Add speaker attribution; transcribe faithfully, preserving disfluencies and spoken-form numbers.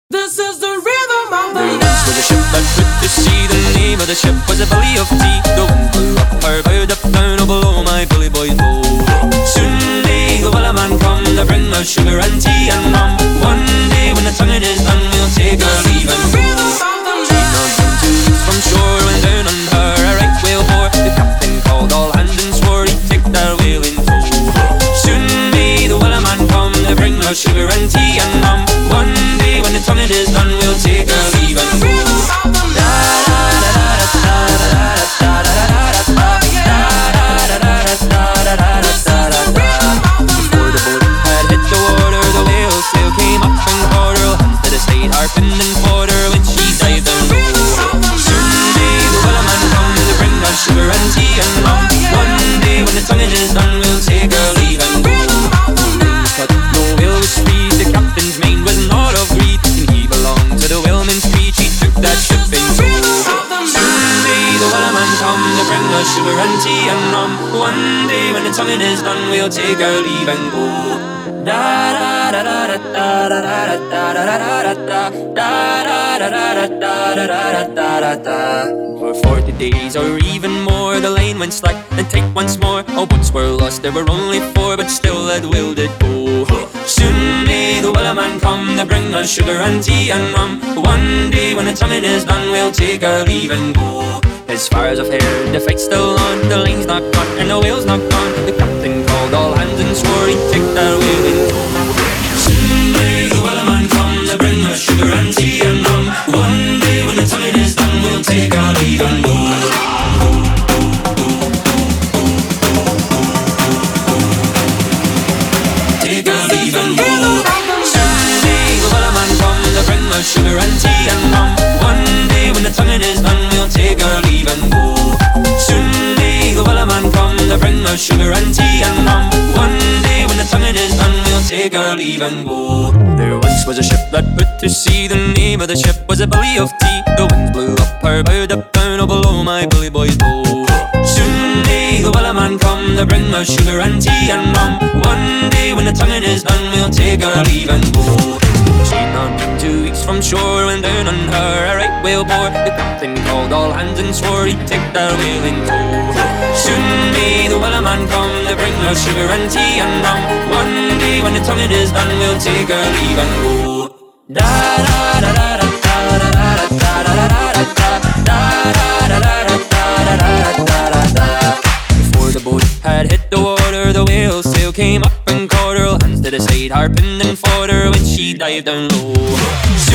Speaker 1: This is the rhythm of the
Speaker 2: There
Speaker 1: night.
Speaker 2: once was a ship that put to sea. The name of the ship was a Billy of Tea. The wind blew up her bow, up down, oh below my Billy boys bow. Soon may the wellerman come to bring us sugar and tea and rum. One day when the tonguing is done, we'll take our leave and go. She'd not been two weeks from shore when down on her a right whale bore. The captain called all hands and swore he'd take that whale in tow. Soon may the wellerman come to bring us sugar and tea and rum. One day when the tonguing is done, we'll take our leave and go. Before the boat had hit the water, the whale sail came up and caught her. Hands to the side, harping and fought her when she dived down low. Soon may the wellerman come to bring us sugar and tea and rum. One day when the tonguing is done, we'll take our leave and go. But no whale was speed, the captain's mind was not of greed, and he belonged to the whaleman's creed. He took that ship in tow. Soon may the wellerman come to bring us sugar and tea and rum. One day when the tonguing is done, we'll take our leave and go. Da da da da da da da da da da da da da da da da da da. For forty days or even more, the line went slack and tight once more. All boats were lost, there were only four, but still that whale did go. Soon may the wellerman come to bring us sugar and tea and rum. One day when the tonguing is done, we'll take our leave and go. As far as I've heard, the fight's still on, the line's not cut and the whale's not gone. The captain called all hands and swore he'd take that whale in tow. Soon may the wellerman come to bring us sugar and tea and rum. One day when the tonguing is done, we'll take our leave and go. Take our leave and go. Soon may the wellerman come to bring us sugar and tea and rum. One day when the tonguing is done, we'll take our leave and go. Soon may the wellerman come to bring us sugar and tea and rum. One day when the tonguing is done, we'll take our leave and go. There once was a ship that put to sea. The name of the ship was a Billy of Tea. The winds blew up her bow, up down, oh below my Billy boys bow. Soon may the wellerman come to bring us sugar and tea and rum. One day when the tonguing is done, we'll take our leave and go. She'd not been two weeks from shore when down on her a right whale bore. The captain called all hands and swore he'd take that whale in tow. Soon may the wellerman come to bring us sugar and tea and rum. One day when the tonguing is done, we'll take our leave and go. Da da da da da da da da da da da da da da. Before the boat had hit the water, the whale sail came up and caught her. Hands to the side, harping and fought her when she dived down low.